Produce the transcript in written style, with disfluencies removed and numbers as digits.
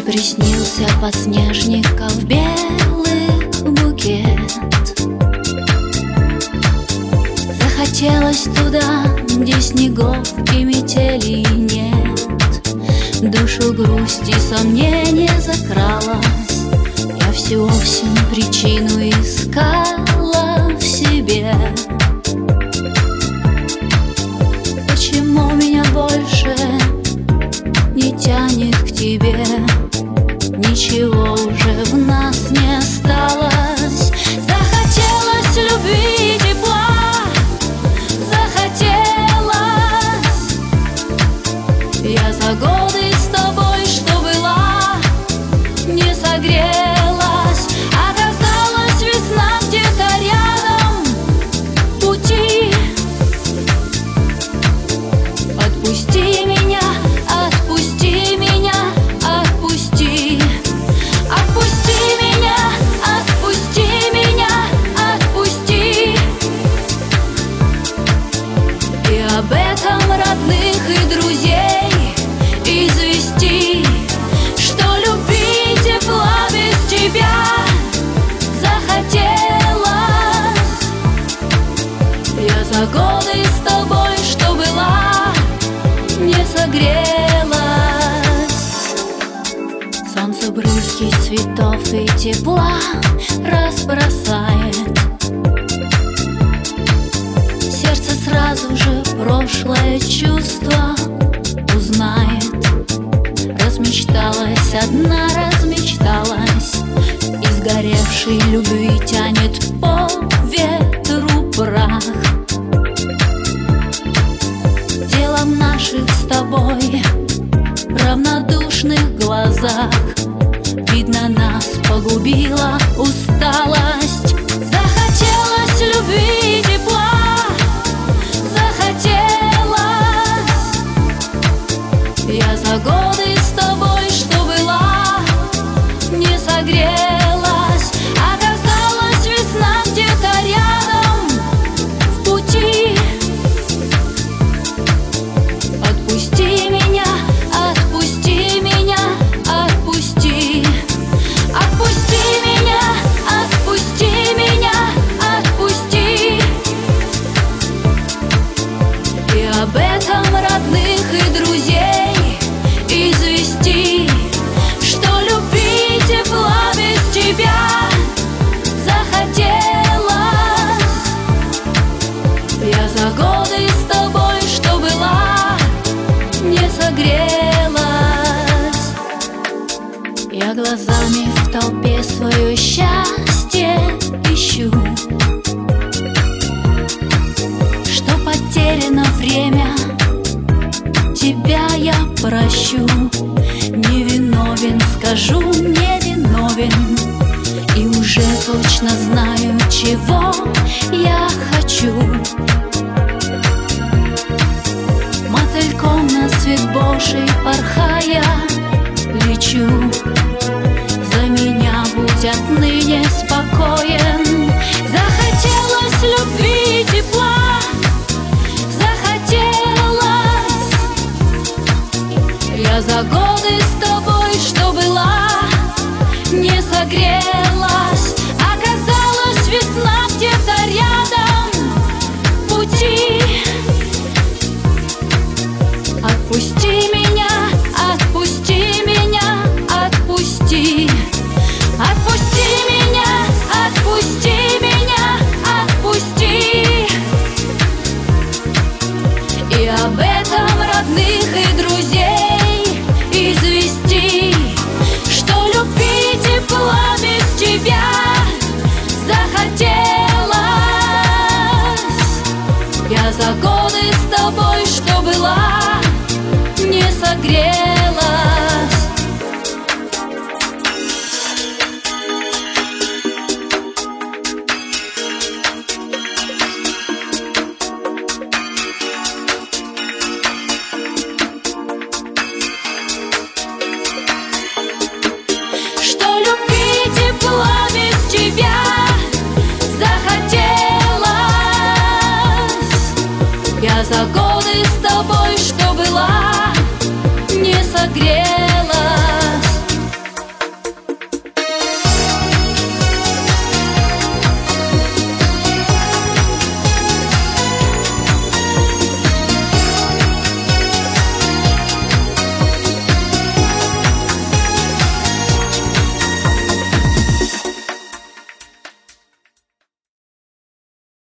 приснился подснежников белый букет. Захотелось туда, где снегов и метелей нет. Душу грусть и сомнения закралась. Я всю осень причину искала в себе. Почему меня больше не тянет к тебе? Ничего уже в нас не осталось. Захотелось любви и тепла, захотелось. Я за годы с тобой, что была, не согрелась. Оказалась весна где-то рядом пути. Отпусти меня, отпусти меня, отпусти. Отпусти меня, отпусти меня, отпусти. И об этом родных и друзей извести, что любви и тепла без тебя захотелось. Я за годы с тобой, что была, не согрелась. Солнце брызги цветов и тепла разбросает. Сердце сразу же прошлое чувство узнает. Размечталась одна, размечталась, и сгоревшей любви тянет по ветру прах. Делом наших с тобой равнодушных глазах видно, нас погубила усталость. Захотелось любви и тепла, захотелось. Я за годы с тобой, что была, не согрелась. Оказалась весна где-то рядом в пути. Отпусти меня, отпусти меня, отпусти. Отпусти меня, отпусти меня, отпусти. И об этом родных и друзей извести, что любви и тепла без тебя захотелось. Я за годы с тобой, что была, не согрелась. Я глазами в толпе свое счастье ищу, что потеряно время, тебя я прощу. Невиновен, скажу, невиновен, и уже точно знаю, чего я хочу. Мотыльком на свет Божий порхая лечу. За меня будь отныне спокоен. Захотелось любви и тепла, захотелось. Я за годы с тобой, что была, не согрелась. Оказалась весна где-то рядом в пути. Отпусти меня, отпусти меня, отпусти. Отпусти меня, отпусти меня, отпусти. И об этом родных и друзей извести, что любви и тепла без тебя захотелось. Я за годы с тобой, что была, не согрелась. Что любви и тепла без тебя захотелось. Я за годы с тобой, что была, не согрелась.